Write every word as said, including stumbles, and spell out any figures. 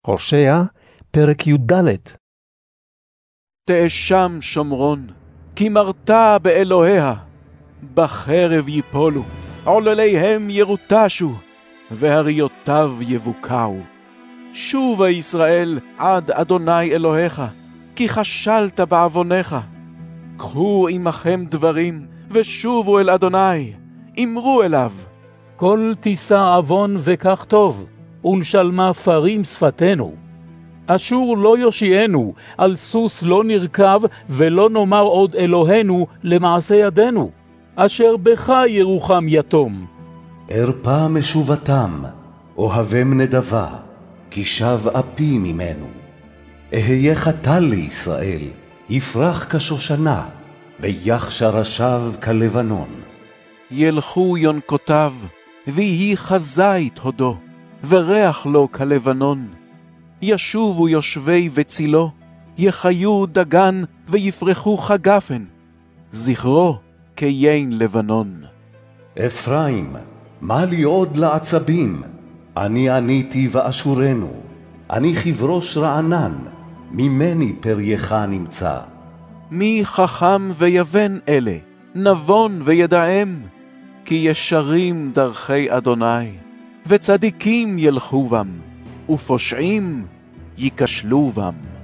הושע, פרק י"ד. תאשם שומרון, כי מרתה באלוהיה, בחרב ייפולו, עולליהם ירוטשו, והריותיו יבוקעו. שובה ישראל עד אדוני אלוהיך, כי כשלת בעוונך. קחו עמכם דברים, ושובו אל אדוני, אמרו אליו. כל תישא עוון וכך טוב, ונשלמה פרים שפתנו. אשור לא יושיענו, על סוס לא נרכב, ולא נאמר עוד אלוהינו למעשה ידינו, אשר בך ירוחם יתום. ארפה משובתם, אוהבם נדבה, כי שב אפי ממנו. אהיה חתל לישראל, יפרח כשושנה, ויחשר השב כלבנון. ילכו יונקותיו, ויהי חזית הודו, וריח לו כלבנון. ישובו יושבי וצילו, יחיו דגן ויפרחו חגפן, זכרו כיין לבנון. אפרים, מה לי עוד לעצבים? אני עניתי ואשורנו, אני חברוש רענן, ממני פרייך נמצא. מי חכם ויבן אלה, נבון וידעם, כי ישרים דרכי אדוני, וצדיקים ילכו בם, ופושעים ייכשלו בם.